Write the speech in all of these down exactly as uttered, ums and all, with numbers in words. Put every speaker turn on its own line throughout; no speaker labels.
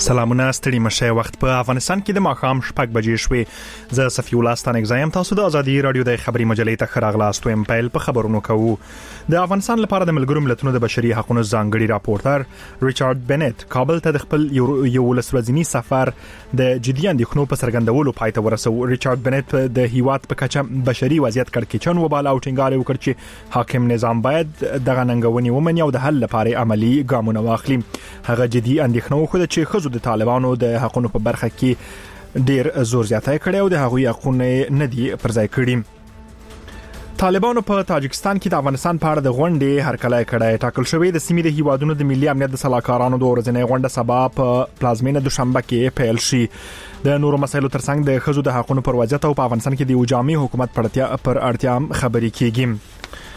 سلامونه ستړي مشه وخت په افغانستان کې د ماښام شپږ بجې شوې. زه صفي الله ستانک زایم. تاسو د ازادي رادیو د خبري مجلې ته خراغلاست ویم. پیل په خبرونو کوو. د افغانستان لپاره د ملګرو ملتونو د بشري حقوقو ځانګړي راپورټر ریچارډ بنت کابل ته د خپل یو ولسمشري سفر د جدي اندېښنو په څرګندولو پای ته ورسو. ریچارډ بنت د هیواد په کچه بشري وضعیت کړکېچن وباله او ټینګار وکړ چې حاکم نظام باید دغه ننګونې ومني او د حل لپاره عملی ګامونه واخلي. هغه جدي اندېښنه خو چې خزو د طالبانو د حقوقو په برخه کې ډیر زور زیاتی کړي او د هغوی حقوقونه نه دي پرځای کړي. طالبانو په تاجکستان کې د افغانستان په اړه د غونډې هرکلی کړی. ټاکل شوی د سیمې د هیوادونو د ملي امنیت د سلاکارانو د ورځنۍ غونډه سبا په پلازمینه دوشنبه کې پیل شي. د نورو مسایلو ترڅنګ د خزو د حقوقو پر وضعیت او په افغانستان کې د یو جامع حکومت پر اړتیا خبرې کیږي.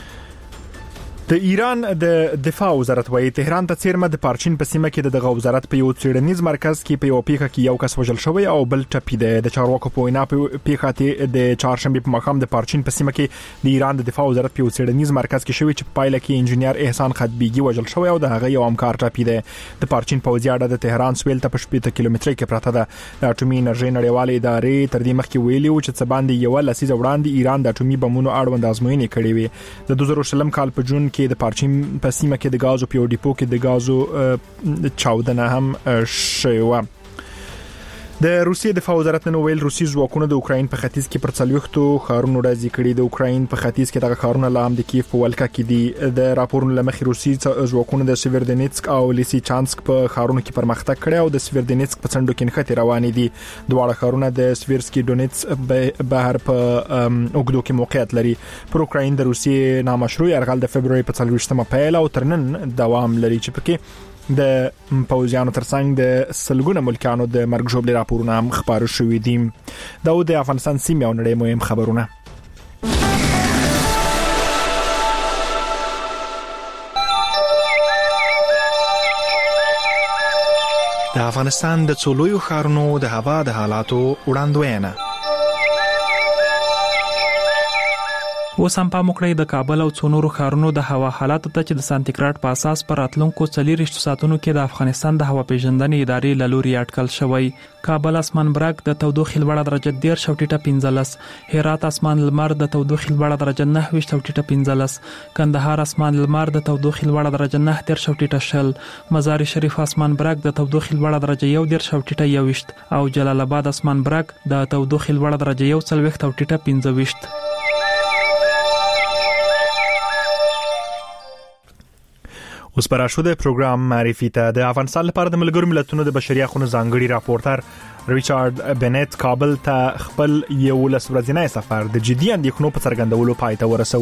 د ایران د دفاع وزارت وايي تهران ته چیرمه د پارچین په سیمه کې د وزارت په یو څېړنیز مرکز کې په یو پیښه کې یو کس وژل شوی او بل ټپي دی. د چارواکو په وینا په پیښه ته د چهارشنبه په ماښام د پارچین په سیمه کې د ایران د دفاع وزارت په یو څېړنیز مرکز کې شوی چې په پایله کې انجنیر احسان خطبیږي وژل شوی او د هغه یو همکار ټپي دی. د پارچین پوځي اډه د تهران سویل ته په شپږ کیلومتره کې پراته ده. د اټومي انرژي نړیوالې ادارې تر دې مخکې ویلي و چې څه باندې یو لسیزه وړاندې ایران د اټومي بمونو اړوند ازموینې کړې وې. د دوه زره شلم کال په جون کې د پارچین په سیمه کې د غازو په ډیپو کې د غازو چاودنه هم شوی و. د روسیې دفاع وزارت نن ویل روسي ځواکونه د اوکراین په ختیځ کې پر څلويختو خارونو راځي کړي. د اوکراین په ختیځ کې دغه خارونه لام د کیف په ولکه کې دي. د راپورونو لمخې روسي ځواکونه د سیویردنیتسک او لیسیچانسک په خارونو کې پرمختګ کړي او د سیویردنیتسک په څنډو کې نښتې روانې دي. دواړه خارونه د سویرسکي ډونیتس بهر په اوګدو کې موقعیت لري. پر اوکراین د روسي نامشروع يرغل د فبرवरी په څلويښتمه پیل او ترنن دوام لري چې پکې د پوځیانو ترڅنګ د سلګونه ملکانو د مرګ ژوبلې راپورونه هم خبرو شوې دي. دا د افغانستان سیمه او نړۍ مهم خبرونه. د افغانستان د څولويو ښارونو د هوا د حالاتو وړاندوینه.
اوس هم په مکړې د کابل او څونورو ښارونو د هوا حالات ته چې د سانتیګراډ په اساس پر راتلونکو څلور ساعتونو کې د افغانستان د هوا پیژندنې ادارې له لوري اټکل شوی. کابل اسمان برګ د تودوخې لوړه درجه ډیر شوټیټه پنځلس، هرات اسمان لمر د تودوخې لوړه درجه نه شوټیټه پنځلس، کندهار اسمان لمر د تودوخې لوړه درجه نه ډیر شوټیټه شل، مزار شریف اسمان برګ د تودوخې لوړه درجه یو ډیر شوټیټه یوشت او جلال آباد اسمان برګ د تودوخې لوړه درجه یو څلويخت شوټیټه پنځويشت.
اوس پر شو د پروګرام معرفي ته. د افغانستان لپاره د ملګرو ملتونو د بشري حقوقو ځانګړي راپورټر ریچارډ بنت کابل ته خپل یو ولسمشري سفر د جدي اندېښنو په څرګندولو پای ته ورسو.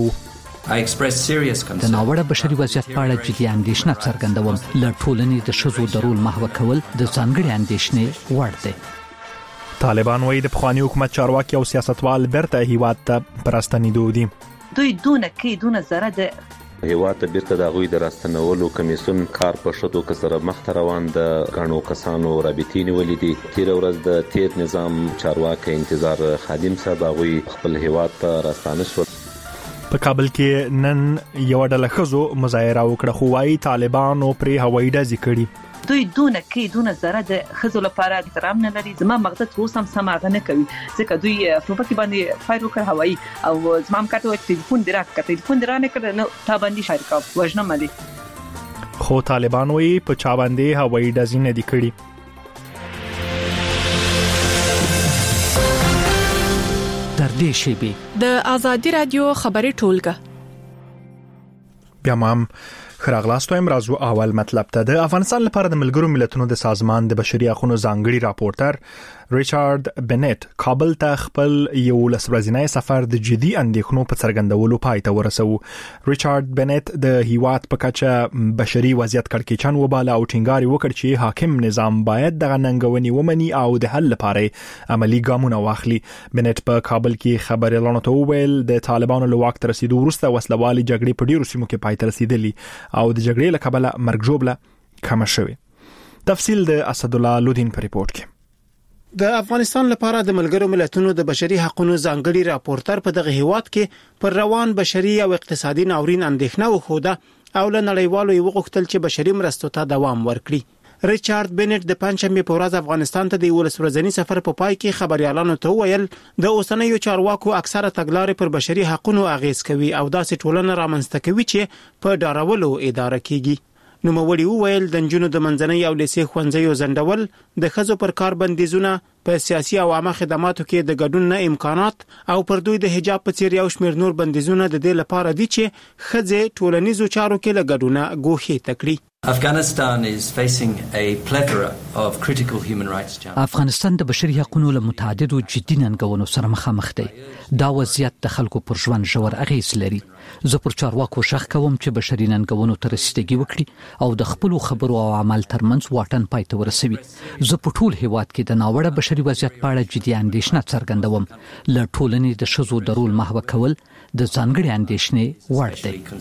د ناوړه بشري وضعیت په اړه جدي اندېښنه څرګندوم. له ټولنې د شذو د رول محو کول د ځانګړي اندېښنې وړ دی.
طالبان وايي د پخوانی حکومت چارواکي او سیاستوال برته هیواد ته پرستنیدو دي.
دوی دونه کې دونه زره د
هیواد ته بیرته د غوي د راستنولو کمیسون کار په شتو کسره مخ روان د غنو کسانو رابطې نیولې دي. تیر ورځ د تیر نظام چارواکي انتظار خادم صاحب غوي خپل هیواد ته راستانه شو.
په کابل کې نن یو ډله خزو مظاهره وکړه خو وايي طالبانو پر هوایي ډزې کړي.
دوی دونه کې دونه زره د خزو لپاره احترام نه لري. زما مقصد اوس هم سماغه نه کوي ځکه دوی په پکې باندې فایر وکړ هوایي او زما هم کاته ټلیفون دراک کته ټلیفون درانه کړ نو تا باندې فایر کا وژنه ملي.
خو طالبان وايي په چا باندې هوایي ډزې نه دي کړي.
در دې شیبه
د ازادي رادیو خبري ټولګه.
بیا مام خراغلاستو امرازو اول مطلب ته. د افغانستان لپاره د ملګرو ملتونو د سازمان د بشري حقوقو ځانګړي راپورټر ریچارډ بنت کابل ته خپل یو ولسمشري سفر د جدي اندېښنو په څرګندولو پای ته ورسو. ریچارډ بنت د هیواد په کچه بشري وضعیت کړکېچن وباله او ټینګار وکړ چې حاکم نظام باید دغه ننګونې ومني او د حل لپاره عملی ګامونه واخلي. بنت په کابل کې خبريالانو ته وویل د طالبانو له واک تر رسیدو وروسته وسلوالي جګړې په ډیرو سیمو کې پای ته رسیدلې او د جګړې له کبله مرګ ژوبله کم شوه. تفصیل د اسد الله لودین په ریپورت کې.
د افغانستان لپاره د ملګرو ملتونو د بشري حقوقو ځانګړي راپورټر په دغه هیواد کې پر روان بشري او اقتصادي ناورین اندېښنه وښوده او له نړیوالو یو غوښتل چې بشري مرستو ته دوام ورکړي. ریچارډ بنټ د پنځمې په ورځ افغانستان ته د یو ورځنی سفر په پای کې خبريالانو ته ویل د اوسنیو چارواکو اکثره تګلارې پر بشري حقوقو اغیز کوي او داسې ټولنه رامنځته کوي چې په ډارولو اداره کیږي. نو موري ویل د جنونو د منځنۍ او لیسې خوندزیو زندول د خزو پر کار بندیزونه په سیاسي او عامه خدماتو کې د ګډون نه امکانات او پر دوی د حجاب په څیر یو شمېر نور بندیزونه د دې لپاره دي چې خزه ټولنیزو چارو کې له ګډونه ګوښې تکړي.
Afghanistan is facing a plethora of critical human rights challenges.
افغانستان د بشري حقوقو له متعددو جدي ننګونو سره مخامخ دی. دا وضعیت د خلکو پر ژوند ژور اغیز لري. زه پر چارواکو شخ کوم چې بشري ننګونو ته رسیدګي وکړي او د خپل خبرو او عمل ترمنځ واټن پای ته ورسوي. زه په ټول هیواد کې د ناوړه بشري وضعیت په اړه جدي اندېښنه څرګندوم. له ټولنې د شذو درول محو کول د ځانګړي اندېښنې وړ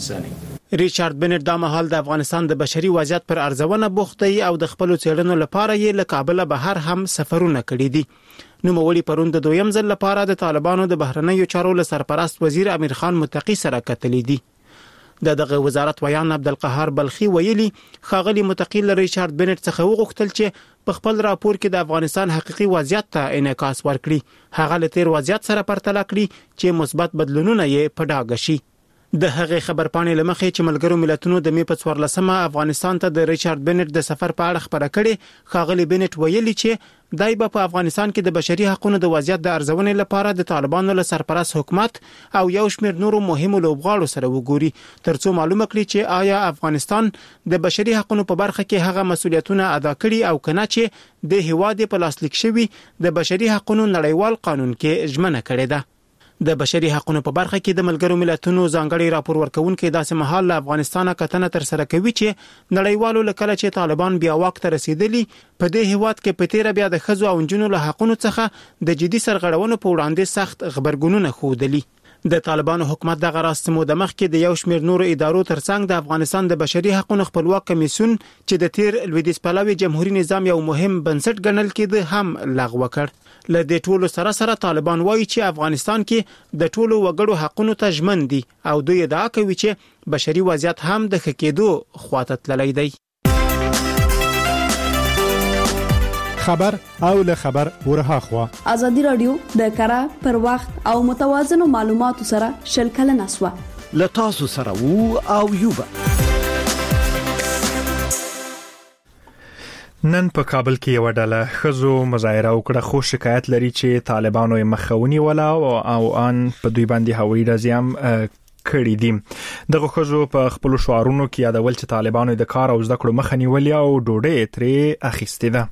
دی.
ریچارډ بنټ دا مهال د افغانستان د بشري وضعیت پر ارزونه بوخت دی او د خپل څېړنو لپاره یې له کابل بهر هم سفرونه کړي دي. نو مولي پروند د دویم ځل لپاره د طالبانو د بهرنیو چارو له سرپرست وزیر امیر خان متقی سره کتلې دي. د دغه وزارت ویان عبدالقهار بلخي ویلي خاغلی متقی له ریچارډ بنټ څخه وغوښتل چې په خپل راپور کې د افغانستان حقيقي وضعیت ته انعکاس ورکړي. هغه له تیر وضعیت سره پرتله کړي چې مثبت بدلونونه یې په ډاګه شي. د هغه خبرپاڼې لمخې چې ملګرو ملتونو د می په څوارلسمه افغانستان ته د ریچارډ بنټ د سفر په اړه خبره کړې، خاغلی بنټ ویلي چې دای په افغانستان کې د بشري حقوقو د وضعیت د ارزونې لپاره د طالبانو له سرپرست حکومت او یو شمېر نورو مهمو لوبغاړو سره وګوري ترڅو معلومه کړي چې آیا افغانستان د بشري حقوقو په برخه کې هغه مسولیتونه ادا کړي او کنه چې د هیواد په لاسلیک شوی د بشري حقوقو نړیوال قانون کې ژمنه کړې ده. د بشري حقوقو په برخه کې د ملګرو ملتونو ځانګړي راپور ورکونکو داسې مهال له افغانستان کتنه تر سره کوي چې نړیوالو لکه چې طالبان بیا وخت رسیدلی په دې هیواد کې په تیر بیا د خزو او جنونو له حقوقو څخه د جدي سرغړونو په وړاندې سخت خبرګونونه خودلی. د طالبانو حکومت د غراستمو د مخ کې د یو شمېر نورو ادارو ترڅنګ د افغانستان د بشري حقوقو خپلواک کمیسیون چې د تیر لویدیځ پلاوي جمهوریت نظام یو مهم بنسټ ګڼل کېده هم لغوه کړ. له دې ټولو سره سره طالبان وایي چې افغانستان کې د ټولو وګړو حقوقو ته ژمن دي او دوی ادعا کوي چې بشري وضعیت هم د ښه کېدو خواته تللی دی.
خبر او له خبر ورها خوا
ازادي رادیو د کارا پر وخت او متوازن معلوماتو سره شلکل نسوه
ل تاسو سره وو او یوبا.
نن په کابل کې یو ډله خزو مظاهره وکړه خو شکایت لري چې طالبانو یې مخاوني ولا او ان په دوی باندې هوایي رضیم کړی دي. دغه خزو په خپل شعارونو کې یادول چې طالبانو د کار او زده کړو مخه نیولې او ډوډۍ ترې اخیستې ده.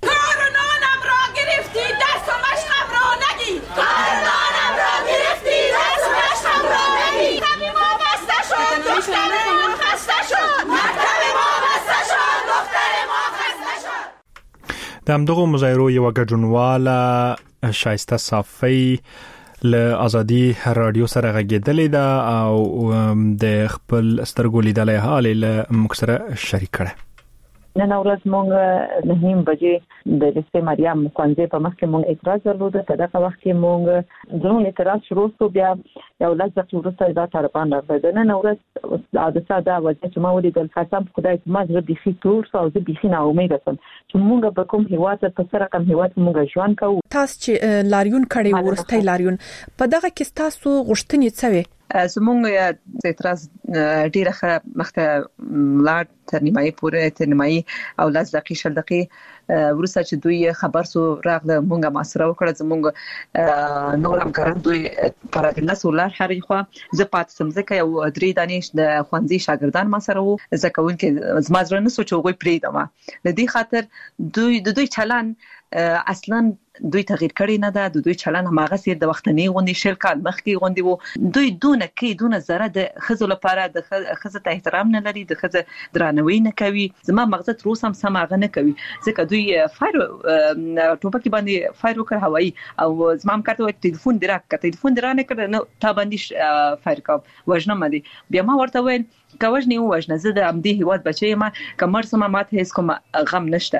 د همدغه مظاهرو یو ګډونواله شایسته صافی له ازادي رادیو سره غږیدلې ده او د خپل سترګو لیدلې حال له مکسره شریک کړه.
نن ورځ مونږ نه نیم بجې د لیسې مریم مخنځې په مخ کې مونږ اعتراض درلود. په دغه وخت کې مونږ زموږ اعتراض شروع شو، بیا یو لږ دقیقې وروسته دا طالبان راغله. نن ورځ د ساده وضعیت چې ما ولیدل قسم په خدای چې ما زړه بيخي تور او زه بيخي ناامیده شوم چې مونږ به کوم هیواد په سره کوم هیواد مونږ ژوند کوو.
تاسو چې لاریون کړي ورسته لاریون په دغه کې تاسو غوښتنې څه وي؟
زمونږ اعتراض ډیره ښه مخته لاړ تر نیمایي پورې تر نیمایي او لاس دقیقې شل دقیقې ورسته چې دوی خبر سو راغله مونږه ماسره وکړه. زمونږ نور همکاران دوی پر دلس ولر هرې خو زه پات سم ځکه یو درې دانش د خوانځي شاګردان ماسره وو ځکه چې زما زړه نه سوچوغوي پریدم. لدې خاطر دوی د دوی چلن اصلا دوی تغییر کړی نه ده. د دوی چلن هماغه سي د وختنی غونډې شل کال مخکې غونډې وو. دوی دونه کې دونه زره د خزو لپاره د خزو ته احترام نه لري، د خزو درناوی نه کوي. زما مغزه تر اوسه هم سماغه نه کوي ځکه دوی فایر ټوپک باندې فایر وکړ هوایي او زما هم کاته ټلیفون درا کړ ټلیفون درا نه کړ نو تا باندې فایر کوم وژنه مدي. بیا ما ورته ویل کوژنې وژنه زه د امدی هیواد بچی ما کمر سم ماته هیڅ کوم غم نشته.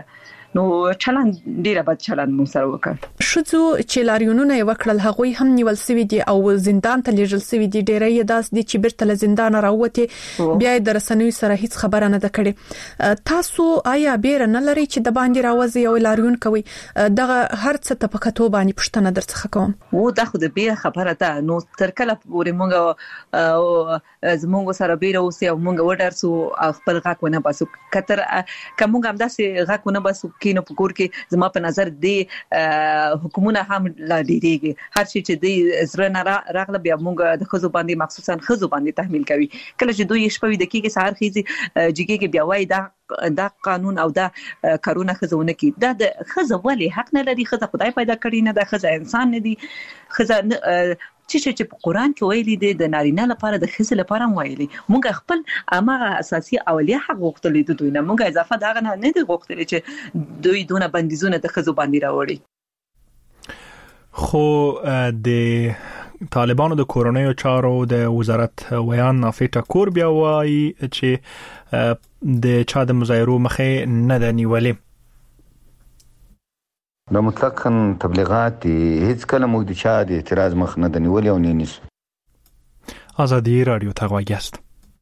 نو چلن ډیره بد چلن مو سره وکړ.
شذو چې لاریونونه وکړل هغوی هم نیول سوي دي او زندان ته لیږل سوي دي. ډیرې داس دي چې بیرته له زندان راوته بیا د رسنوي سره هیڅ خبره نه ده کړې. تاسو آیا بیر نه لري چې د باندې راوځي او لاریون کوي؟ دغه هر څه ته پکاتو باندې پښتنه درڅخه کوم.
و دا خو د بیر خبره ده. نو تر کله پورې مونږ زمونږ سره بیر اوسې او مونږ ودرسو خپل غاک ونه باسو کتر کومه هم داسې غاک ونه باسو کینو په کور کې زما په نظر دی حکومت هم لا ډیریږي. هر شي چې دی زره نه راغله بیا مونږ د خزو باندې مخصوصا خزو باندې تحمیل کوي. کله چې دوی شپوي د کیږي سهار خيزي جګي کې بیا وای دا دا قانون او دا کارونه خزونه کی دا د خزه ولی حق نه لري. خزه خدای پیدا کړی نه ده. خزه انسان نه دي. خزه چې چې په قران کې ویلي دي د نارینه لپاره د خزه لپاره ویلي. مونږ خپل امغه اساسي اولیه حق غوښتل دي دوی نه. مونږ اضافه دا نه نه دي غوښتل چې دوی دونه بندیزونه د خزو باندې راوړي.
خو د طالبانو د کورونیو چارو د وزارت ویان نافټا کور بیا وایي چې د چا د مظاهرو مخه نه د نیولې.
د مطلقاً تبلیغات هیڅ کله موږ د چا د اعتراض مخ نه د نیولې او نه نیسو.
آزادی رادیو ته غواګست.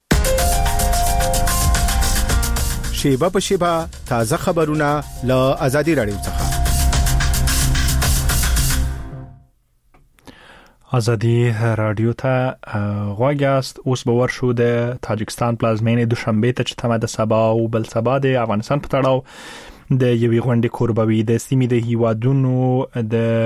شیبه په شیبه تازه خبرونه له آزادی رادیو څخه.
آزادی رادیو ته غواګست. اوس به ورشو د تاجکستان پلازمینې دوشنبه ته چې تمه د سبا او بل سبا د افغانستان په تړاو د یوې غونډې کوربوي. د سیمې د هیوادونو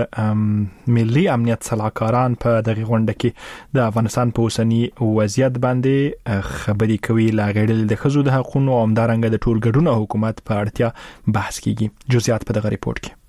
د ملي امنیت صلاحکاران په دغه غونډه کې د افغانستان په اوسنی وضعیت باندې خبرې کوي. لا غړل د خزو د حقوقو او همدارنګه د ټولګډونو حکومت په اړتیا بحث کیږي. جزئیات په دغه ریپورت کې.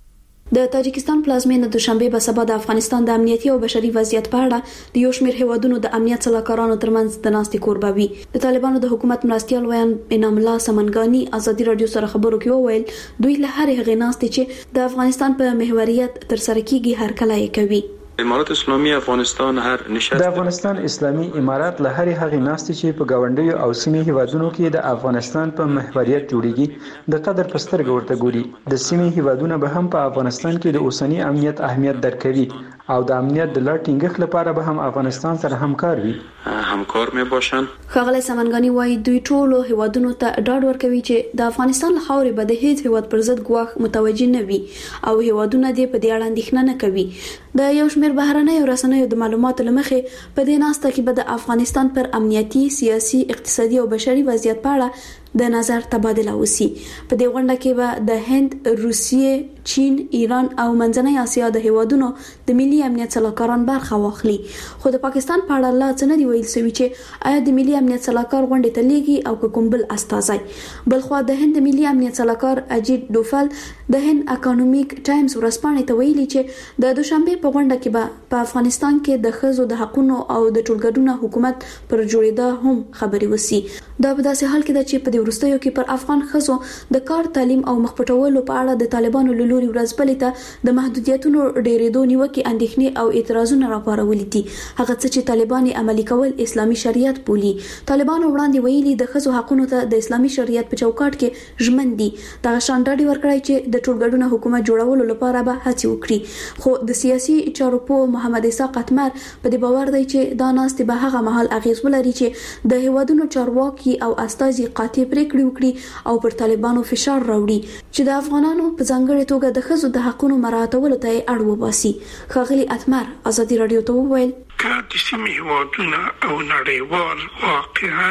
د تاجکستان پلازمینه دوشنبه په سبا د افغانستان د امنیتي او بشري وضعیت په اړه د یو شمېر هیوادونو د امنیت صلاحکارانو ترمنځ د ناستې کوربوي. د طالبانو د حکومت مرستيال ویان انعام الله سمنګانی ازادي رادیو سره خبرو کې وویل دوی له هر هغه ناستې چې د افغانستان په محوریت تر سره کیږي هر کله یې کوي.
امارات اسلامي افغانستان هر نشست د افغانستان اسلامي امارات له هر هغه ناستې چې په گاونډیو او سیمې هیوادونو کې د افغانستان په محوریت جوړیږي د قدر په سترګه ورته ګوري. د سیمې هیوادونو به هم په افغانستان کې د اوسنی امنیت اهمیت درکوي او د امنیت د لا ټینګښت لپاره به هم افغانستان سره همکار وي. همکار مې باشن.
خغله سمنګانی وایي دوی ټولو هیوادونو ته ډاډ ورکوي چې د افغانستان له خاورې به د هیڅ هیواد پر ضد ګواښ متوجه نه وي او هیوادونه دې په دې اړه اندېښنه نه کوي. د یو شمېر بهرنۍ رسنیو د معلوماتو لمخې په دې ناسته کې به د افغانستان پر امنیتي، سیاسي، اقتصادي او بشري وضعیت په اړه د نظر تبادله وسی. په دې غونډه کې به د هند، روسیې، چین، ایران او منځنۍ اسیا د هیوادونو د ملي امنیت صلاحکاران برخه واخلي. خو د پاکستان په اړه لا څه نه دی ویل شوی چې آیا د ملي امنیت صلاحکار غونډه ته لیږي او کوم بل استازي. بلخو د هند ملي امنیت صلاحکار اجیت ډوفل د هند اکونومیک ټایمز ورځپاڼې ته ویلي چې د دوشنبه په غونډه کې به په افغانستان کې د خزو د حقوقو او د ټولګډونو حکومت پر جوړېدا هم خبري وسی. دا په داسې حال کې ده چې په دې وروستیو کې پر افغان خزو د کار، تعلیم او مخپټولو په اړه د طالبانو له لوري ورځپلې ته د محدودیتونو ډېرېدو نیوکې، اندېښنې او اعتراضونه راپارولي دي. هغه څه چې طالبان عملي کول اسلامي شریعت بولي. طالبانو وړاندې ویلي د خزو حقوقو ته د اسلامي شریعت په چوکاټ کې ژمن دي. دا شانداري ورکړای چې د ټولګډونو حکومت جوړولو لپاره به هڅه وکړي. خو د سیاسي چارو په محمد اسحاق اتمر په دې باور دی چې دا ناستې به هغه مهال اغیز ولري چې د هیوادونو چارواکي او استازي قاطع پریکړې وکړي او پر طالبانو فشار راوړي چې د افغانانو په ځانګړي توګه د خزو د حقوقو مراعاتولو ته اړ وباسي. ښاغلي اتمر ازادي رادیو ته وویل
که د سیمې هیوادونه او نړیوال واقعا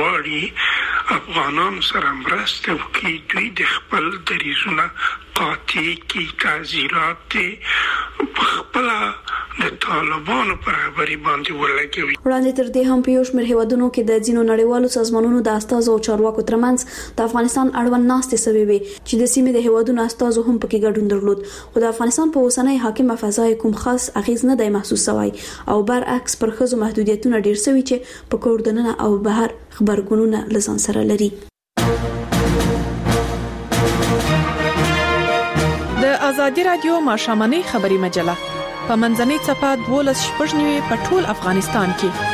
غواړي افغانانو سره مرسته وکړي، دوی د خپل دریځونه قاطع کړي، تعزیرات خپل د طالبانو پر خبرې باندې ولګوي.
وړاندې تر دې هم په یو شمېر هیوادونو کې د ځینو نړیوالو سازمانونو د استازو او چارواکو ترمنځ د افغانستان اړوند ناستې سوي وي چې د سیمې د هیوادونو استازو هم پکې ګډون درلود. خو د افغانستان په اوسنۍ حاکمه فضا کوم خاص اغیز نه دی محسوس شوی او برعکس پر خزو محدودیتونه ډیر شوي چې په کور دننه او بهر خبرګونونه لزان سره لري.
د ازادي رادیو ماشامنۍ خبري مجله په منځنۍ صفه دولس شپږ نیوي په ټول افغانستان کې.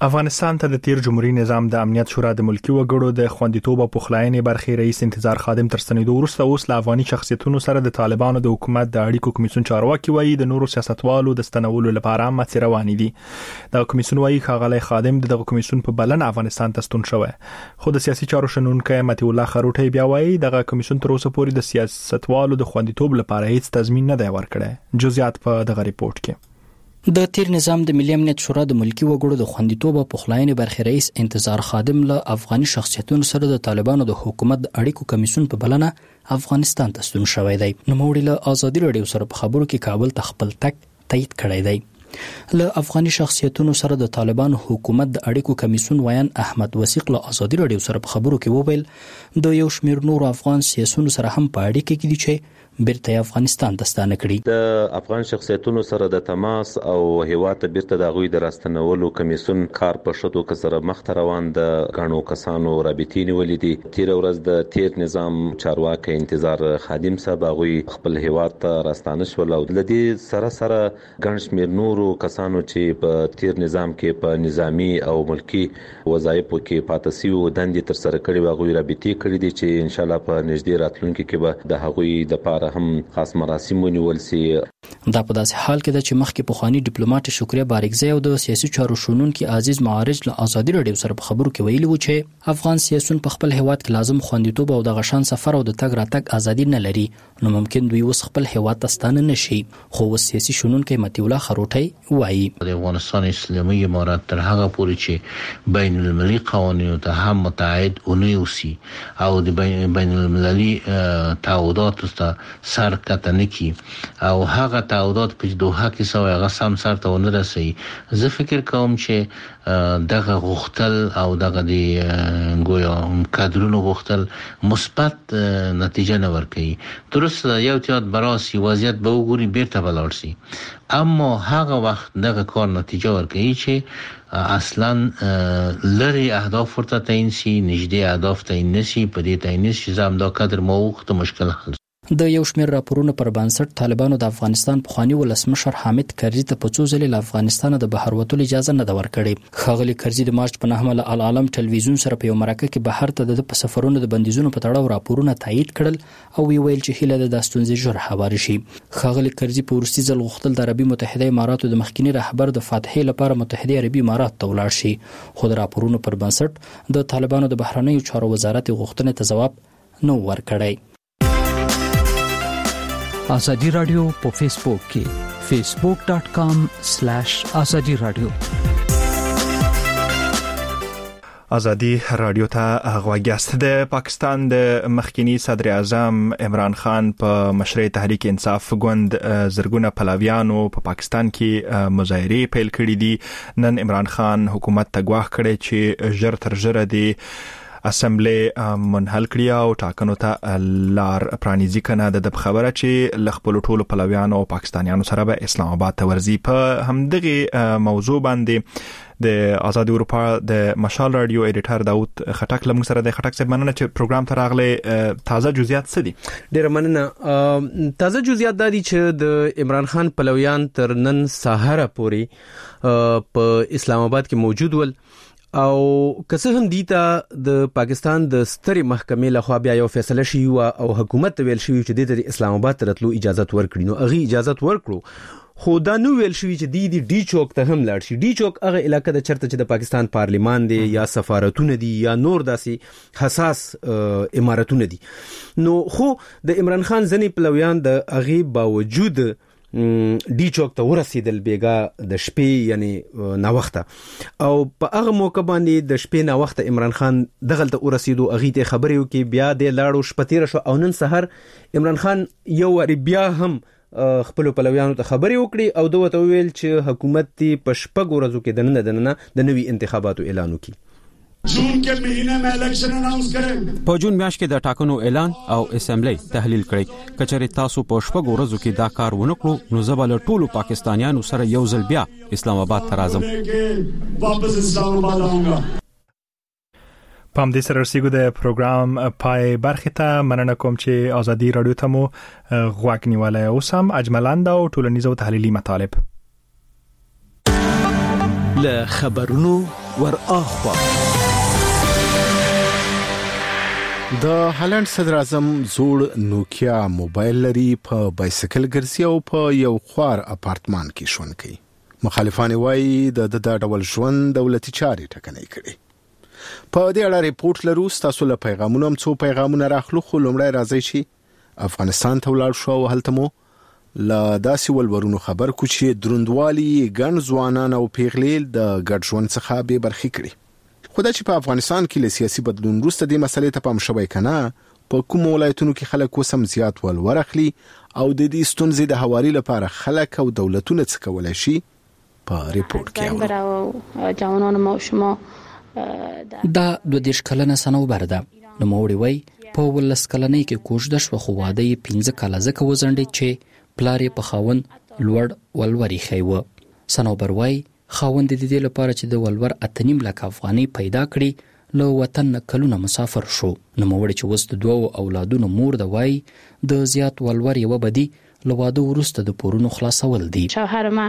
افغانستان ته د تیر جمهوریت نظام د امنیت شورا د ملکی وګړو د خوندیتوب او پخلاینې برخې رئیس انتظار خادم تر ستنېدو وروسته اوس له افغاني شخصیتونو سره د طالبانو د حکومت د اړیکو کمیسیون چارواکي وایي د نورو سیاستوالو د ستنولو لپاره مڅ روانې دي. د کمیسیون وایي ښاغلی خادم د کمیسیون په بلنه افغانستان ته ستون شوی، خو د سیاسي چارو شنونکي متي الله خروټي بیا وایي دغه کمیسیون تر اوسه پورې د سیاستوالو د خوندیتوب لپاره هیڅ تضمین نه دی ورکړی. جزئیات په دغه ریپورت کې.
د تیر نظام د ملي امنیت شورا د ملکی وګړو د خوندیتوب او پخلاینې برخې رئیس انتظار خادم له افغاني شخصیتونو سره د طالبانو د حکومت د اړیکو کمیسیون په بلنه افغانستان ته ستون شوی دی. نوموړي له ازادي رادیو سره په خبرو کې کابل ته خپل تک تایید کړی دی. له افغاني شخصیتونو سره د طالبانو حکومت د اړیکو کمیسیون ویان احمد وثیق له ازادي رادیو سره په خبرو کې وویل د یو شمېر نورو افغان سیاسيونو سره هم په اړیکه کې دي چې بیرته افغانستان ته ستانه کړي.
د افغان شخصیتونو سره د تماس او هیواد ته بیرته د غوي د راستنولو کمیسیون کار په شتو کې سره مخ روان د غاڼو کسانو رابطې نیولې دي. تیر ورځ د تیر نظام چارواکي انتظار خادم صاحب غوي خپل هیواد ته راستانه شول او د دې سره سره ګڼ شمېر نورو کسانو چې په تیر نظام کې په نظامی او ملکی وظایفو کې پاتې وو دندې تر سره کړي غوي رابطې کړي دي چې ان شاء الله په نږدې راتلونکي کې به د هغوی د پاره هم خاص مراسم ونیول سي.
دا په داسې حال کې د چې مخکې پخوانی ډیپلوماټ شکریه بارکزی او د سیاسي چارو شنونکي عزیز معارج له ازادي رادیو سره په خبرو کې ویلي و چې افغان سیاسيون په خپل هیواد کې لازم خوندیتوب او د غشان سفر او د تګ راتګ ازادي نه لري، نو ممکن دوی اوس خپل هیواد ته ستانه نشي. خو سیاسي شنونکي متي الله خروټي وایي
د افغانستان اسلامي امارات تر هغه پورې چې بین المللي قوانینو ته هم متعهد ونیوسي او د بین المللي تعهداتو ته سر کته نکي او هغه تعهدات په دوحه کې سوی هغه سم سر ته ونه رسي. زه فکر کوم چې دغه غوښتل او دغه د ګویا کادرونو غوښتل مثبت نتیجه نه ورکوي. درست یو تیات براسي وضعیت به وګوري بیرته بلار سي، اما هغه وخت دغه کار نتیجه ورکوي چې اصلا لری اهداف ورته تعیین سي، نږدې اهداف تعیین نشي. په دې تعیین نشي زم دا کادر موقت مشکل حل.
د یو شمېر راپورونو پر بنسټ طالبانو د افغانستان پخوانی ولسمشر حامد کرزي ته په څو ځلې له افغانستان د بهر وتلو اجازه نه ده ورکړې. ښاغلي کرزي د مارچ په نهمه له العالم ټلویزیون سره په یو مرکه کې بهر ته د سفرونو د بندیزونو په تړاو راپورونه تایید کړل او ویل چې هیله د ستونزې ژر هوار شي. ښاغلي کرزي په ورستي ځل غوښتل د عربي متحده اماراتو د مخکینی رهبر د فاتحې لپاره متحده عربي امارات ته ولاړ شي، خو د راپورونو پر بنسټ د طالبانو د بهرنیو چارو وزارت غوښتنې ته جواب نه ورکړی.
ازادي رادیو په فیسبوک کې فیسبوک ډاٹ کام سلیش ازادي رادیو.
ازادي رادیو ته غواګیاست. د پاکستان د مخکنی صدر اعظم عمران خان په مشرۍ تحریک انصاف ګوند زرګونه پلاویانو په پاکستان کې مظاهره پیل کړې دي. نن عمران خان حکومت ته ګواښ کړی چې ژر تر ژره دی اسمبلی منحل کړی او ټاکنو ته لار پرانیزي کنه. د خبره چې لخپل ټولو پلویانو او پاکستانیانو سره به اسلام آباد ته ورځي. په همدغه موضوع باندې د آزاد اروپا د مشال رادیو ایډیټر داوود خټک لمغ سره د خټک صاحب مننه چې پروګرام ته راغله. تازه جزئیات څه دي؟
ډیر مننه. تازه جزئیات د دي چې د عمران خان پلویان تر نن سهار پورې په اسلام آباد کې موجود ول او که هم دیتا د پاکستان د سترې محکمې لخوا بیا یو فیصله شي او حکومت ویل شي چې د اسلام آباد ترتلو اجازه ورکړي، نو هغه اجازه ورکړو. خو دا نو ویل شوی چې دی دی ډی چوک ته هم لاړ شي. ډی چوک هغه علاقې د چرته چې د پاکستان پارلیمان دی یا سفارتونه دي یا نور داسې حساس امارتونه دي. نو خو د عمران خان ځنې پلویان د هغه باوجود ډی چوک ته ورسېدل بیګا د شپې یعنی نا وخته او په هغه موقع باندې د شپې نا وخته عمران خان دغلت ورسېدو اغه ته خبرې وکي بیا د لاړو شپتیره شو او نن سحر عمران خان یو ور بیا هم خپل پلویانو ته خبرې وکړي او دوی ته ویل چې حکومت په شپږ ورځو کې دنه دنه د نوي انتخاباتو اعلان وکړي.
جون کې مهینه مې الیکشن اناونس کړم.
په جون میاشت کې د ټاکنو اعلان او اسمبلی تحلیل کړي. کچره تاسو په شپږ ورځو کې دا کار ونکړو نو زبل ټولو پاکستانیانو سره یو ځل بیا اسلام آباد ته راځم.
واپس اسلام آباد آونګا.
پام دې سره رسیدو د پروګرام پای برخه ته. مننه کوم چې ازادي رادیو ته مو غوږ نیولای. اوسم اجملاند او ټولنیزو تحلیلي مطالب
له خبرونو ور اخوا.
د هالند صدر اعظم زوړ نوکیا موبایل لري په بایسکل ګرځي او په یو خوار اپارتمان کې ژوند کوي. مخالفان وایي د د ډول ژوند دولتي چاري ټکنۍ کړي. په دې اړه ریپورت لرو. تاسو له پیغامونو هم څو پیغامونه راخلو، خو لومړی راځي چې افغانستان ته ولاړ شو او هلته مو لا داسې ولورونو خبر کو چې دروندوالي ګڼ ځوانان او پیغلیل د ګډ ژوند څخه به برخې کړي. خدای چې په افغانستان کې له سیاسي بدلون وروسته د مسلې ته پام شوی کنه، په کوم ولایتونو کې خلک وسم زیات ول ورخلي او د دې ستونزې د حواري لپاره خلک او دولتونه څه کولای شي په ریپورت کې
او جوانان ما شما
دا د دیش کلنه سنوبر ده. نو موري وای په ولس کلنې کې کوشش و خو واده یې پنځه کاله زکه وزنډي چې پلار په خاون لوړ ولوري خیوه. سنوبر وای خاوند د دې لپاره چې د ولور اتنیم لک افغاني پیدا کړي له وطن کلونه مسافر شو. نو موري چې وست دوه اولادونو مور د وای د زیات ولور یو بدی له واده ورسته د پورونو خلاصول دي.
شوهر ما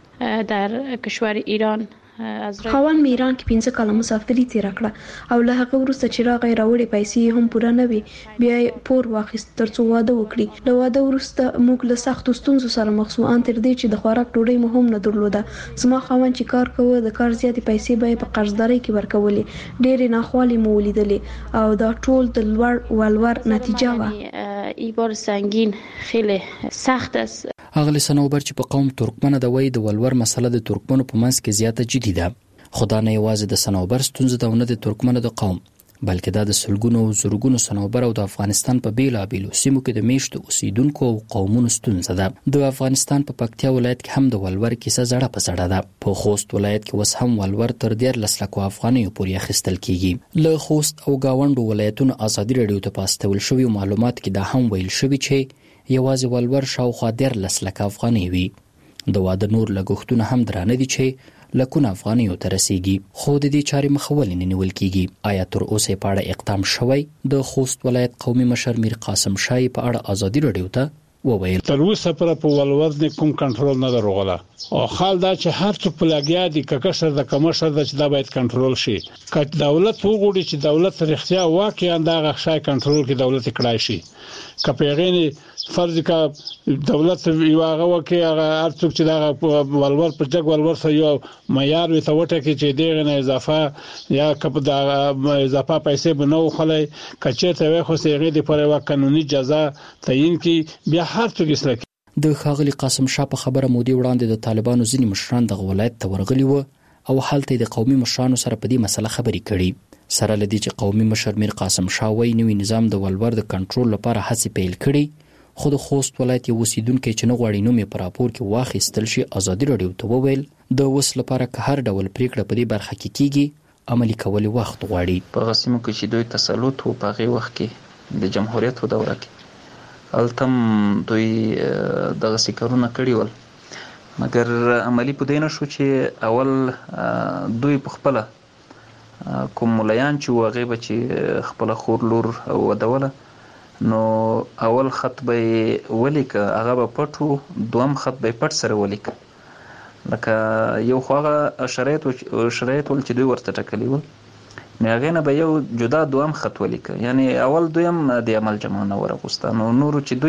در کشور ایران
خاوند می ایران کې پنځه کاله مسافري تیر کړه او له هغه وروسته چې راغی راوړې پیسې هم پوره نه وي، بیا پور واخیست ترڅو واده وکړي. له واده وروسته موږ له سختو ستونزو سره مخ شو، ان تر دې چې د خوراک ډوډۍ مو هم نه درلوده. زما خاوند چې کار کوي د کار زیاتې پیسې به په قرضدارۍ کې ورکولې. ډېرې ناخوالې مو ولیدلې او دا ټول د لوړ ولور نتیجه وه.
ای بار سنگین خیلی سخت است.
اغلی سنوبر چې په قوم ترکمن د وای د ولور مسله د ترکمنو په منځ کې زیاته جدي ده. خدا نه یوازې د سنوبر ستونزه ده نه د ترکمن د قوم، بلکې دا د سلګونو زورګونو سنوبر او د افغانستان په بیلا بیلو سیمو کې د میشتو اوسیدونکو او قومونو ستونزه ده. د افغانستان په پکتیا ولایت کې هم د ولور کیسه زړه په زړه ده. په خوست ولایت کې وس هم ولور تر ډیر لسلکو افغانیو پورې اخیستل کیږي. له خوست او گاونډو ولایتونو ازادي رادیو ته پاستول شوی معلومات کې دا هم ویل شوی چې یوازې ولور شاوخوا ډیر لسلک افغاني وي. د واده نور لګښتونه هم درانه دي چې لکونه افغانیو ته رسیږي، خو د دې چارې مخول نه نیول کیږي. آیا تر اوسه په اړه اقدام شوی؟ د خوست ولایت قومي مشر میر قاسم شای په اړه ازادي رادیو ته وویل
تر اوسه پر په ولور نه کوم کنټرول نه دروغله او خال دا چې هر څه په لګیا دي ککشر د کمشر د چې دا باید کنټرول شي. که دولت وګوري چې دولت رښتیا واقعا دا غشای کنټرول کې دولت کړای شي. که پیغینی فرض کا دولت یو هغه وکي هغه ارڅوک چې دا ولور په جګ ولور سره یو معیار وي ته وټه کې چې دغه نه اضافه یا کپ دا اضافه پیسې بنو خلای کچته وي خو سیغه د پر یو قانوني جزا تعیین کی بیا هر څه کې
د خاغلی قاسم شاه په خبره مودي وړاندې د طالبانو ځینی مشران د ولایت ته ورغلي وو او حالت د قومي مشرانو سره په دې مسله خبري کړي. سره لدی چې قومي مشر میر قاسم شاه وایي نوی نظام د ولور د کنټرول لپاره هڅې پیل کړي، خو د خوست ولایت یو اوسیدونکو چې نه غواړي نو می پر راپور کې واخیستل شي ازادي رادیو ته وویل د وس لپاره که هر ډول پریکړه په دې برخه کې کیږي عملی کول وخت غواړي.
په غسیمو کې چې دوی تسلط او په غي وخت کې د جمهوریت په دوره کې التم دوی د غسیکرونه کړی ول، مګر عملی په دینه شو چې اول دوی په خپل کوم مليان چې وغه به چې خپل خور لور او ودوله نو اول خط به ولیک هغه به پټو، دوم خط به پټ سره ولیک لکه یو خوغه شرایط شرایط ول چې دوی ورته ټکلی ول نو هغه نه به یو جدا دوم خط ولیک، یعنی اول دویم د عمل جمعونه ورغوستانو نور چې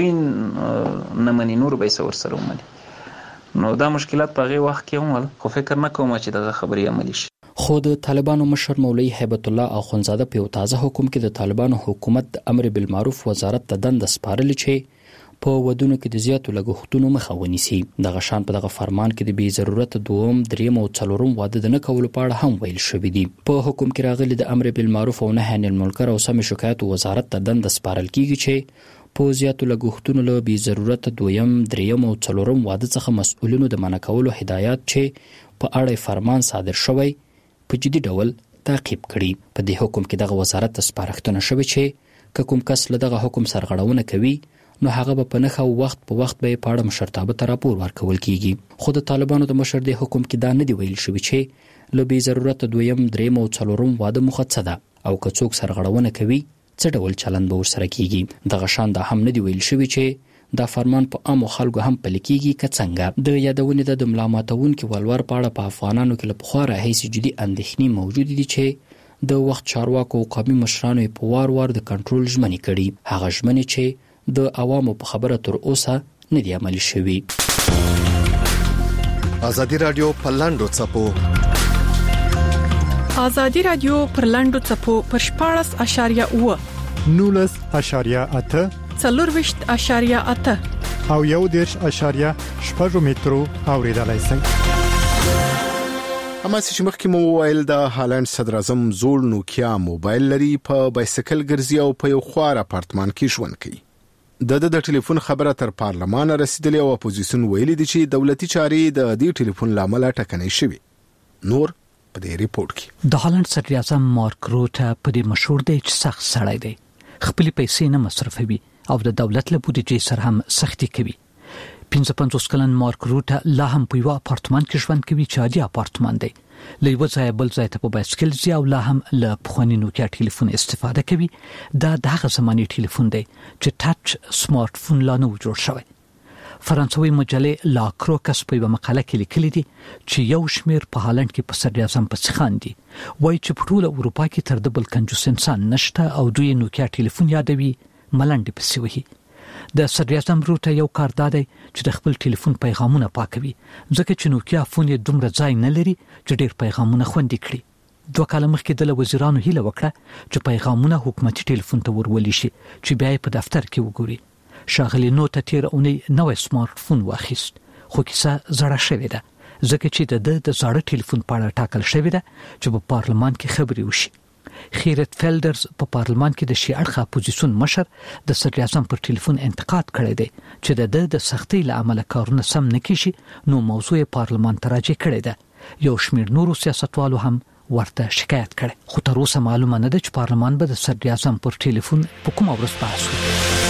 دوی نه منی نور به سور سره ومني. نو دا مشکلات په هغه وخت کې هم خو فکر نه کوم چې دغه خبري عملی شي.
خو د طالبانو مشر مولوی هیبت الله اخونزاده په یو تازه حکم کې د طالبانو حکومت د امر بالمعروف وزارت ته دند سپارل چې په ودونو کې د زیاتو لګښتونو مخه ونیسي. د غشان په دغه فرمان کې د بي ضرورت دوم دریم او څلورم واده نه کول په اړه هم ویل شوی دی. په حکم کې راغلي د امر بالمعروف او نهي عن المنکر او سم شکایت وزارت ته دند سپارل کیږي چې په زیاتو لګښتونو له بي ضرورت دویم دریم او څلورم واده څخه مسؤلینو د منع کولو هدایت چې په اړه فرمان صادر شوی په جدي ډول تعقیب کړي. په دې حکم کې دغه وزارت ته سپارښتنه شوې چې کوم کس له دغه حکم سرغړونه کوي نو هغه به په نخښه وخت په وخت به په اړه مشرتابه ته راپور ورکول کیږي. خو د طالبانو د مشر د حکم کې دا نه دی ویل شوی چې له بي ضرورت دویم دریم او څلورم واده مختص ده او که څوک سرغړونه کوي څه ډول چلند به ورسره کیږي. دغه شان دا هم نه دی ویل شوی چې دا فرمان په عامو خلکو هم پلي کیږي که څنګه. د یادونې د ملا ماتونکو ولور په اړه په افغانانو کې له پخوا راهیسې جدي اندېښنې موجود دي چې د وخت چارواکو او قومي مشرانو په وار وار د کنټرول ژمنې کړي، هغه ژمنې چې د عوامو په خبره تر اوسه نه دي عملي شوي.
ازادي رادیو په لاندو څپو
ازادي رادیو پر لاندو څپو پر شپاړس اشاریه اوه
نولس اشاریه اته
څلورويشت اشاریه اته
او یو دیرش اشاریه شپږ مترو اوریدلای شئ.
اما چې مخکې مو وویل د هالند صدر اعظم زوړ نوکیا موبایل لري په بایسکل ګرځي او په یو خوار اپارتمان کې ژوند کوي. د د ټلیفون خبره تر پارلمان رسیدلې او اپوزیشن ویلي دي چې دولتي چارې د دې ټلیفون لامل ټکنۍ شوي. نور په دې ریپورت کې
د هالند صدر اعظم مارک روټه په دې مشهور دی چې سخت سړی دی، خپل پیسې نه مصرفوي او د دولت له بودیجې سره هم سختي کوي. پنځه پنځوس کلن مارک روټه لا هم په یو اپارتمان کې ژوند کوي چې عادي اپارتمان دی. له یو ځای بل ځای ته په بایسکل ځي او لا هم له پخواني نوکیا ټلیفون استفاده کوي. دا دغه زماني ټلیفون دی چې ټچ سمارټ فون لا نه جوړ شوی. فرانسوي مجله لا کروکس په یو مقاله کې لیکلي دي چې یو شمیر په هالند کې په صدر اعظم پسې خاندي، وایي چې په ټول اروپا کې تر د بل کنجوس انسان نشته او دوی نوکیا ټلیفون یادوي ملنډې پسې وهي. د صدر اعظم روټه یو کار دادی چې د خپل ټلیفون پیغامونه پاکوي، ځکه چې نوکیا فون یې دومره ځای نه لري چې ډېر پیغامونه خوندي کړي. دوه کاله مخکې د وزیرانو هیله وکړه چې پیغامونه حکومتي ټلیفون ته ورولي شي چې بیا په دفتر کې وګوري. شاغلی نوټه تیر اونۍ نوې سمارټ فون واخیست، خو کیسه زړه شوې ده ځکه چې د د زړه ټلیفون په اړه ټاکل شوې ده چې په پارلمان کې خبري وشي. خیرت فیلډرز په پارلمان کې د شي اړخه اپوزیشن مشر د صدر اعظم پر ټلیفون انتقاد کړی دی چې د د سختۍ له امله کارونه سم نه کیږي، نو موضوع پارلمان ته راجع کړی ده. یو شمیر نورو سیاستوالو هم ورته شکایت کړي، خو تر اوسه معلومه نه ده چې پارلمان به د صدر اعظم پر ټلیفون په کومه ورځ بحث وکړي.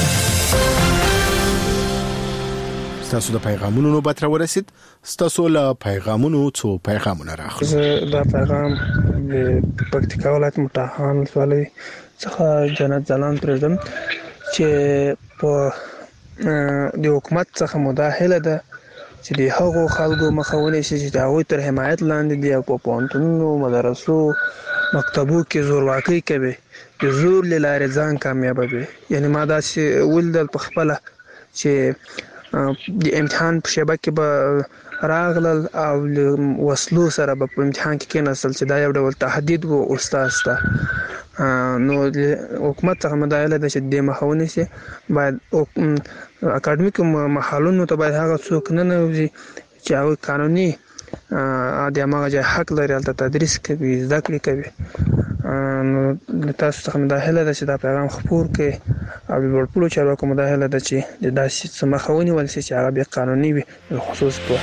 ستاسو د پیغامونو نوبت را ورسید. ستاسو له پیغامونو څو پیغامونه راخلو.
زه دا پیغام د پکتیکا ولایت مټاخان ولسوالۍ څخه جنت زلان پرېږدم چې په د حکومت څخه مداخله ده چې د هغو خلکو مخاوني شي چې هغه تر حمایت لاندې دي او په پوهنتونونو، مدرسو، مکتبو کې زورواکي کوي، د زور لاره ځان کامیابوي. یعنی ما دا چې ولدل په خپل چې د امتحان په شیبه کې به راغلل او وسلو سره به په امتحان کې کېناستل چې دا یو ډول تهدید و استاد ته. نو حکومت څخه مداخله ده چې د مخاوني شي باید اکاډمیک محلونو ته باید هغه څوک نه نوځي چې هغه قانوني د هغه ځای حق لري چې تدریس کوي، زده کړې کوي. نو تاسو څخه مداخله ده چې دا پیغام خپور کړي او د ورپلو چارواکو مداخله ده چې د داسې مخاوني ولسي چې هغه به قانوني وي، خصوص په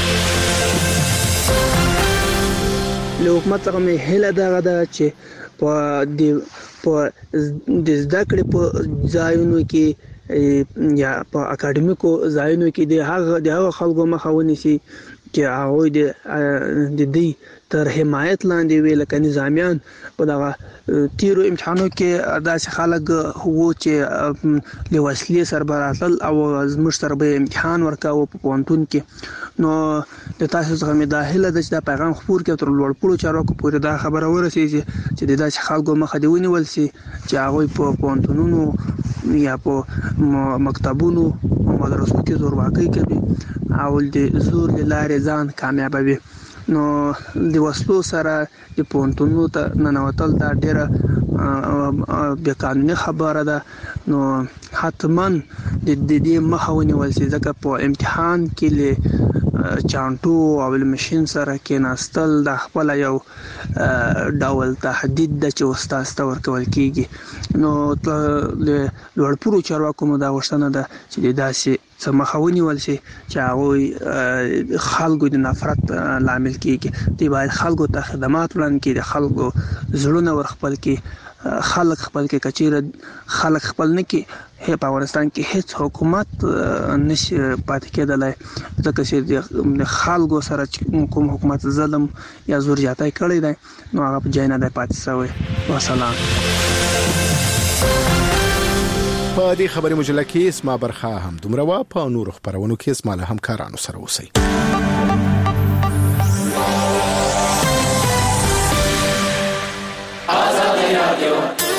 له حکومت څخه مې هیله ده ده چې په د په د زده کړې په ځایونو کې یا په اکاډمیکو ځایونو کې د هغه د هغه خلکو مخاوني شي چې هغه د د دې تر حمایت لاندې وی لکه نظامیان په دغه تیرو امتحانو کې داسې خلک وو چې له وسلې سره براتل او زموږ سره به امتحان ورکاوه په پوهنتون کې. نو د تاسو څخه مداخله ده چې دا پیغام خپور کړئ تر لوړ پوړو چارواکو پورې دا خبره ورسیږي چې د داسې خلکو مخه دی ونیول شي چې هغه په پوهنتونونو یا په مکتبونو او مدرسو کې زورواکي کوي او د زور لاره ځان کامیابوي. نو د وسلو سره د پونتونو ته ننوتل دا ډیره بې قانوني خبره ده. نو حتما د دې مخاوني ولسي ځکه په امتحان کې له چانټو او ماشين سره کې ناستل د خپل یو ډول تهدید د چې استاد ته ورکول کیږي. نو له لوړپوړو چارواکو مو دا غوښتنه ده چې داسې سمخاوني ولسي چې هغه خلکو د نفرت لامل کیږي. دی باید خلکو ته خدمات وړاندې کړي، د خلکو زړونه ورخپل کړي، خلک خپل کې کچېره خلک خپل نه کې په افغانستان کې هیڅ حکومت نشي پاتې کېدلای ځکه چې د خلکو سره کوم حکومت ظلم یا زور زیاتی کړی دی نو هغه په ځای نه دی پاتې شوی. والسلام.
په دې خبري مجله کې اسما برخه هم دومره وا په نور خبرونو کې اسما له همکارانو سره اوسئ. آزاد رادیو